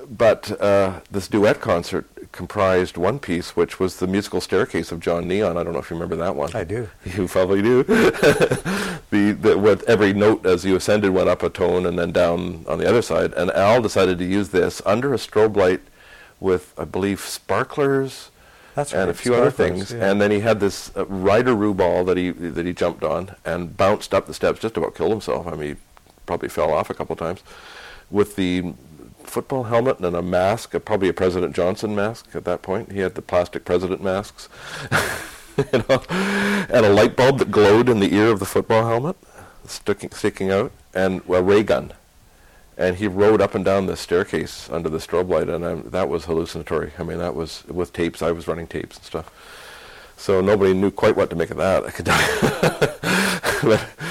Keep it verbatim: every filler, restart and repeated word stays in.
but uh, this duet concert comprised one piece, which was the musical staircase of John Neon. I don't know if you remember that one. I do. You probably do. the, the with every note as you ascended went up a tone and then down on the other side. And Al decided to use this under a strobe light with, I believe, sparklers That's and right, a few other sparklers, things. yeah. And then he had this uh, rider-roo ball that he that he jumped on and bounced up the steps, just about killed himself. I mean, he probably fell off a couple times, with the football helmet and a mask, uh, probably a President Johnson mask at that point. He had the plastic president masks, you know, and a light bulb that glowed in the ear of the football helmet, sticking sticking out, and a ray gun. And he rode up and down the staircase under the strobe light, and I, that was hallucinatory. I mean, that was with tapes. I was running tapes and stuff. So nobody knew quite what to make of that, I could tell you. But